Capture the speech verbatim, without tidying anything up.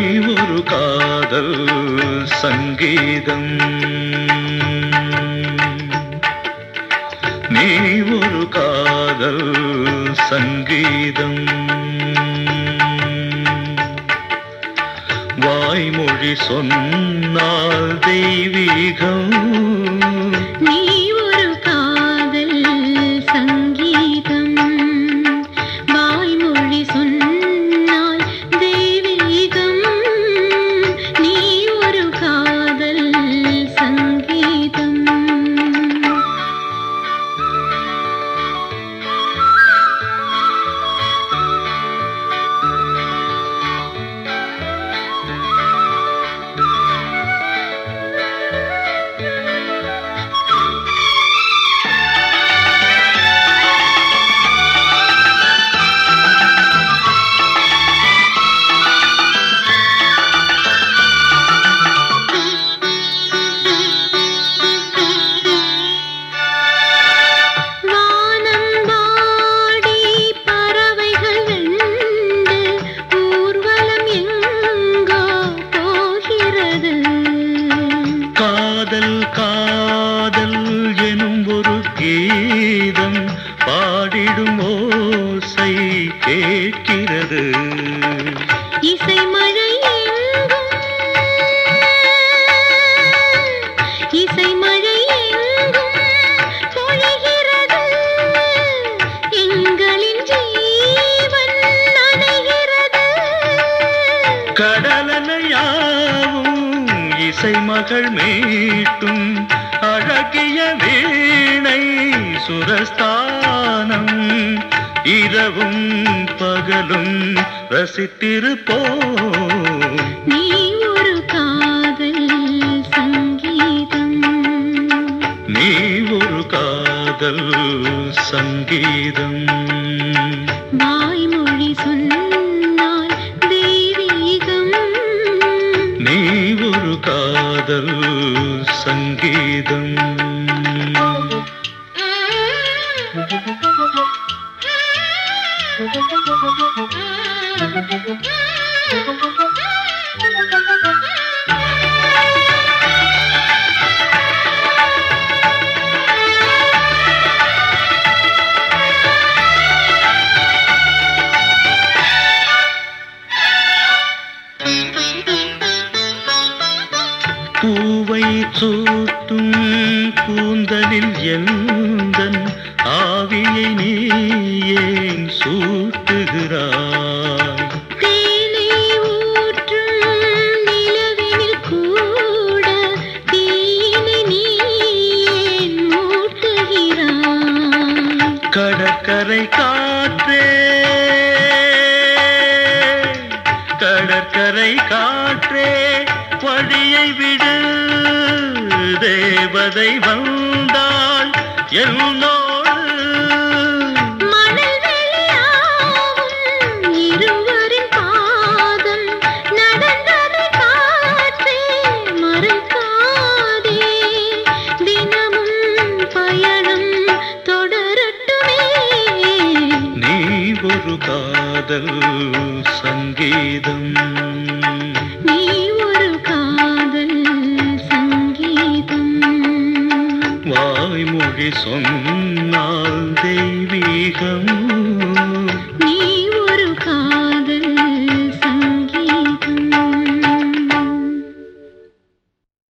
ஒரு காதல் சங்கீதம், நீ ஒரு காதல் சங்கீதம். வாய்மொழி சொன்னால் தெய்வீகம், நீ ஒரு காதல் சங்கீதம். வாய்மொழி சொன்னால் தெய்வீகம், நீ ஒரு காதல் சங்கீதம். காதல் காதல் எனும் ஒரு கீதம் பாடிடும் ஓசை கேட்கிறது. இசை மழை எங்கும், இசை மழை எங்கும் பொழிகிறது. எங்களின் ஜீவன் நனைகிறது. கடலலையாவும் இசை மகள் மீட்டும் அழகிய வீணை சுரஸ்தானம். இரவும் பகலும் ரசித்திருப்போம். நீ ஒரு காதல் சங்கீதம், நீ ஒரு காதல் சங்கீதம். வாய்மொழி சொன்னால் தெய்வீகம், நீ ஒரு காதல் சங்கீதம். பூவை சூட்டும் கூந்தலில் எந்தன் ஆவியை நீ ஏன் சூட்டுகிறாய்? தேனை ஊற்றும் நிலவினில் கூட தீயினை நீ ஏன் மூட்டுகிறாய்? கடற்கரை காற்றே, கடற்கரை காற்றே வழியை விடு. தேவதை வந்தால் என்னோடு மணல் வெளியாகும் இருவரின் பாதம் நடந்ததை காற்றே மறைக்காதே. தினமும் பயணம் தொடரட்டுமே. நீ ஒரு காதல் சங்கீதம், நீ ஒரு காதல் சங்கீதம். வாய்மொழி சொன்னால் தெய்வீகம், நீ